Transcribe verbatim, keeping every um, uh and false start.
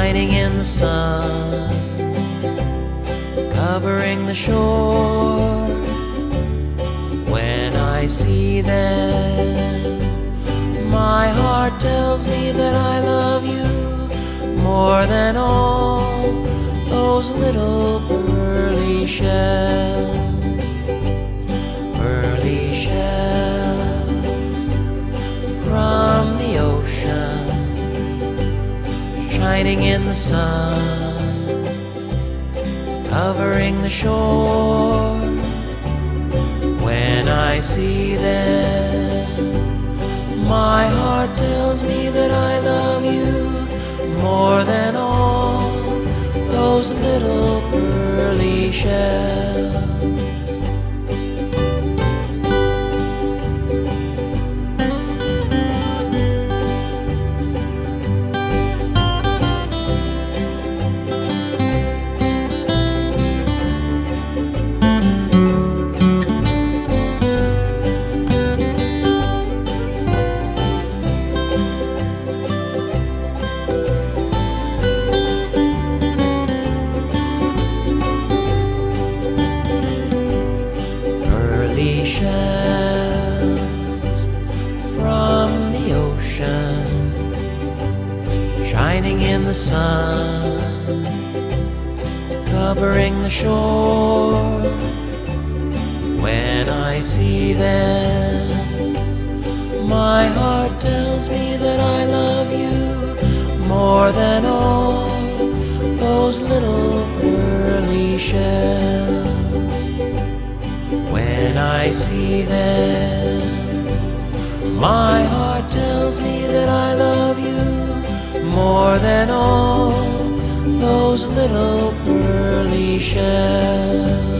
shining in the sun, covering the shore. When I see them, my heart tells me that I love you more than all those little pearly shells, pearly shells from the ocean, shining in the sun, covering the shore. When I see them, my heart tells me that I love you more than all those little pearly shells. Pearly shells from the ocean, shining in the sun, covering the shore. When I see them, my heart tells me that I love you more than all those little pearly shells. When I see them, my heart tells me that I love you more than all those little pearly shells.